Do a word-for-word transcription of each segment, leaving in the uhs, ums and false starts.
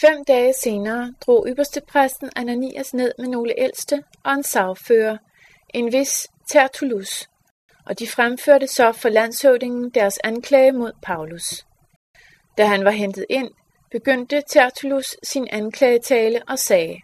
Fem dage senere drog ypperstepræsten Ananias ned med nogle ældste og en sagfører, en vis Tertullus, og de fremførte så for landshøvdingen deres anklage mod Paulus. Da han var hentet ind, begyndte Tertullus sin anklagetale og sagde,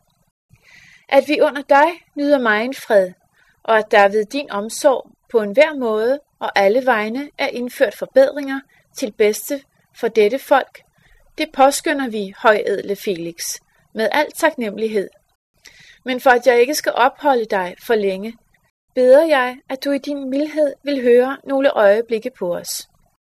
at vi under dig nyder megen fred, og at der ved din omsorg på enhver måde og alle vegne er indført forbedringer til bedste for dette folk, det påskynder vi, højædle Felix, med al taknemmelighed. Men for at jeg ikke skal opholde dig for længe, beder jeg, at du i din mildhed vil høre nogle øjeblikke på os.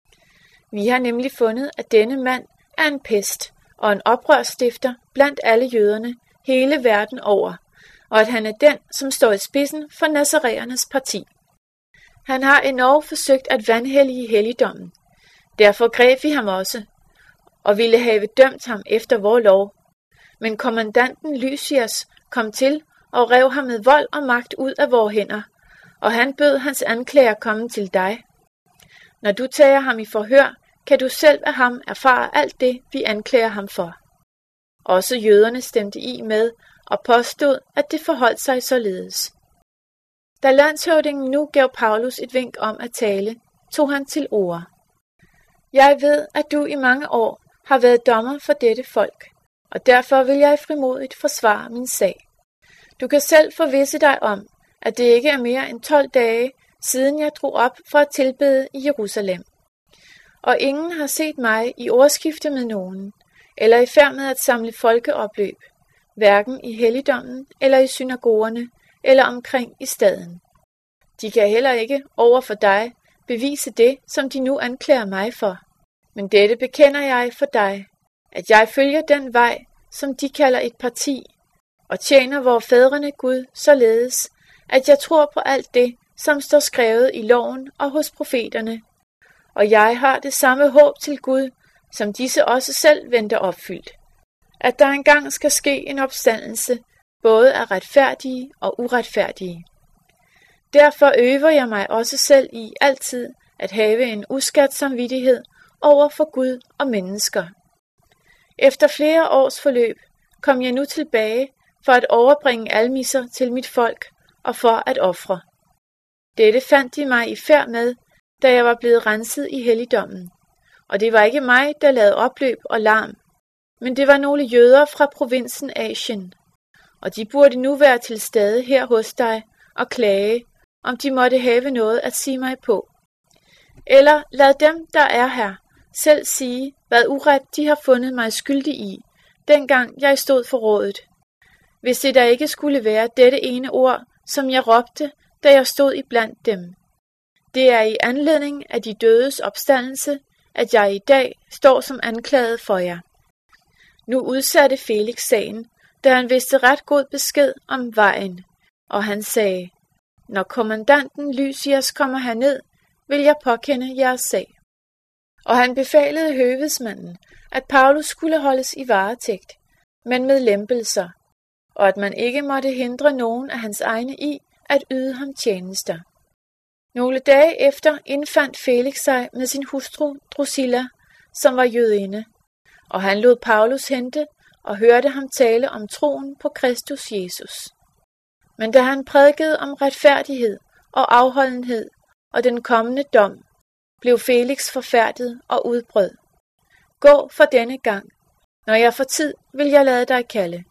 Vi har nemlig fundet, at denne mand er en pest og en oprørsstifter blandt alle jøderne hele verden over, og at han er den, som står i spidsen for nazareernes parti. Han har endnu forsøgt at vanhellige helligdommen. Derfor greb vi ham også, og ville have dømt ham efter vor lov. Men kommandanten Lysias kom til og rev ham med vold og magt ud af vore hænder, og han bød hans anklager komme til dig. Når du tager ham i forhør, kan du selv af ham erfare alt det, vi anklager ham for. Også jøderne stemte i med og påstod, at det forholdt sig således. Da landshøvdingen nu gav Paulus et vink om at tale, tog han til orde. Jeg ved, at du i mange år har været dommer for dette folk, og derfor vil jeg frimodigt forsvare min sag. Du kan selv forvisse dig om, at det ikke er mere end tolv dage, siden jeg drog op for at tilbede i Jerusalem. Og ingen har set mig i ordskifte med nogen, eller i færd med at samle folkeopløb, hverken i helligdommen eller i synagogerne, eller omkring i staden. De kan heller ikke over for dig bevise det, som de nu anklager mig for. Men dette bekender jeg for dig, at jeg følger den vej, som de kalder et parti, og tjener vor fædrene Gud således, at jeg tror på alt det, som står skrevet i loven og hos profeterne. Og jeg har det samme håb til Gud, som disse også selv venter opfyldt. At der engang skal ske en opstandelse, både af retfærdige og uretfærdige. Derfor øver jeg mig også selv i altid at have en uskat samvittighed over for Gud og mennesker. Efter flere års forløb kom jeg nu tilbage for at overbringe almisser til mit folk og for at ofre. Dette fandt de mig i færd med, da jeg var blevet renset i helligdommen. Og det var ikke mig, der lavede opløb og larm, men det var nogle jøder fra provinsen Asien. Og de burde nu være til stede her hos dig og klage, om de måtte have noget at sige mig på. Eller lad dem, der er her, selv sige, hvad uret de har fundet mig skyldig i, dengang jeg stod for rådet. Hvis det da ikke skulle være dette ene ord, som jeg råbte, da jeg stod iblandt dem. Det er i anledning af de dødes opstandelse, at jeg i dag står som anklaget for jer. Nu udsatte Felix sagen, da han vidste ret god besked om vejen, og han sagde, når kommandanten Lysias kommer herned, vil jeg påkende jeres sag. Og han befalede høvedsmanden, at Paulus skulle holdes i varetægt, men med lempelser, og at man ikke måtte hindre nogen af hans egne i at yde ham tjenester. Nogle dage efter indfandt Felix sig med sin hustru Drusilla, som var jødinde, og han lod Paulus hente og hørte ham tale om troen på Kristus Jesus. Men da han prædikede om retfærdighed og afholdenhed og den kommende dom, blev Felix forfærdet og udbrød. Gå for denne gang. Når jeg får tid, vil jeg lade dig kalde.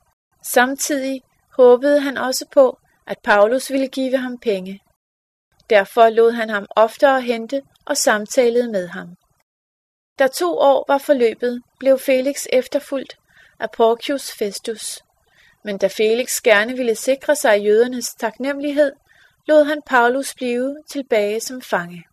Samtidig håbede han også på, at Paulus ville give ham penge. Derfor lod han ham oftere hente og samtalede med ham. Da to år var forløbet, blev Felix efterfulgt af Porcius Festus. Men da Felix gerne ville sikre sig jødernes taknemmelighed, lod han Paulus blive tilbage som fange.